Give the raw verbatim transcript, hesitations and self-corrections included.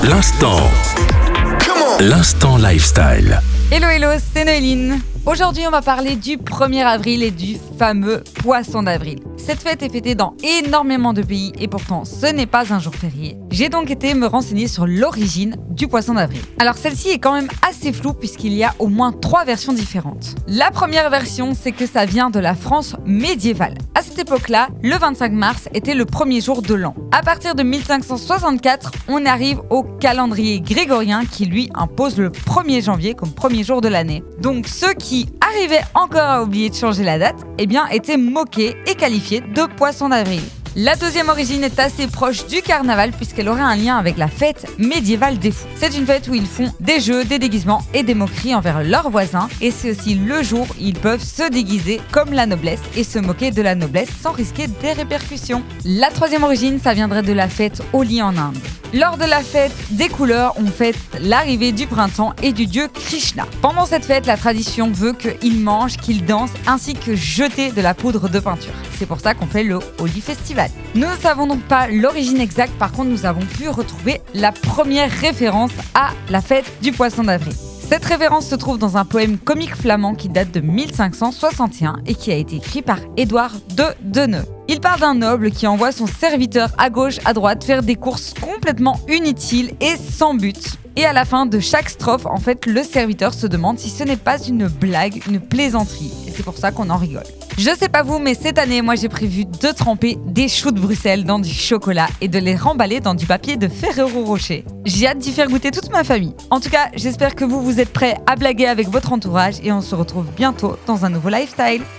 L'instant. L'instant lifestyle. Hello hello, c'est Noéline. Aujourd'hui on va parler du premier avril et du fameux poisson d'avril. Cette fête est fêtée dans énormément de pays et pourtant ce n'est pas un jour férié. J'ai donc été me renseigner sur l'origine du poisson d'avril. Alors celle-ci est quand même assez floue puisqu'il y a au moins trois versions différentes. La première version, c'est que ça vient de la France médiévale. À cette époque-là, le vingt-cinq mars était le premier jour de l'an. À partir de mille cinq cent soixante-quatre, on arrive au calendrier grégorien qui lui impose le premier janvier comme premier jour de l'année. Donc ceux qui arrivaient encore à oublier de changer la date, eh bien étaient moqués et qualifiés de poisson d'avril. La deuxième origine est assez proche du carnaval puisqu'elle aurait un lien avec la fête médiévale des fous. C'est une fête où ils font des jeux, des déguisements et des moqueries envers leurs voisins et c'est aussi le jour où ils peuvent se déguiser comme la noblesse et se moquer de la noblesse sans risquer des répercussions. La troisième origine, ça viendrait de la fête Holi en Inde. Lors de la fête des couleurs, on fête l'arrivée du printemps et du dieu Krishna. Pendant cette fête, la tradition veut qu'ils mangent, qu'ils dansent ainsi que jeter de la poudre de peinture. C'est pour ça qu'on fait le Holi Festival. Nous ne savons donc pas l'origine exacte, par contre nous avons pu retrouver la première référence à la fête du poisson d'avril. Cette référence se trouve dans un poème comique flamand qui date de mille cinq cent soixante et un et qui a été écrit par Édouard de Deneux. Il parle d'un noble qui envoie son serviteur à gauche, à droite faire des courses complètement inutiles et sans but. Et à la fin de chaque strophe, en fait, le serviteur se demande si ce n'est pas une blague, une plaisanterie. Et c'est pour ça qu'on en rigole. Je sais pas vous, mais cette année, moi j'ai prévu de tremper des choux de Bruxelles dans du chocolat et de les remballer dans du papier de Ferrero Rocher. J'ai hâte d'y faire goûter toute ma famille. En tout cas, j'espère que vous vous êtes prêts à blaguer avec votre entourage et on se retrouve bientôt dans un nouveau lifestyle.